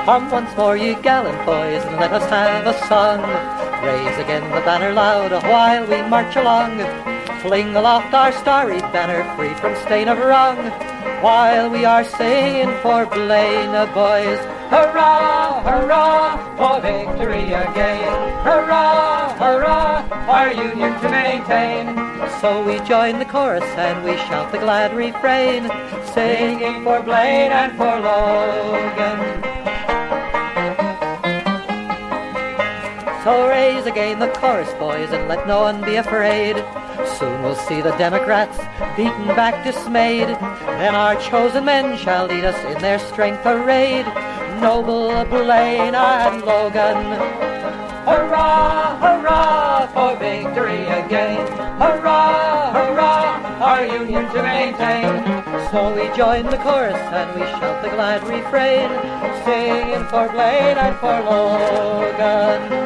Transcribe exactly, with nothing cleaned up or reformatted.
Arm once more, ye gallant boys, and let us have a song. Raise again the banner loud while we march along. Fling aloft our starry banner, free from stain of wrong, while we are singing for Blaina, boys. Hurrah, hurrah, for victory again. Hurrah, hurrah, our union to maintain. So we join the chorus and we shout the glad refrain, singing for Blaine and for Logan. So raise again the chorus, boys, and let no one be afraid. Soon we'll see the Democrats beaten back dismayed. Then our chosen men shall lead us in their strength arrayed. Noble Blaine and Logan. Hurrah, hurrah, for victory again. Hurrah, hurrah, our union to maintain. So we join the chorus and we shout the glad refrain, singing for Blaine and for Logan.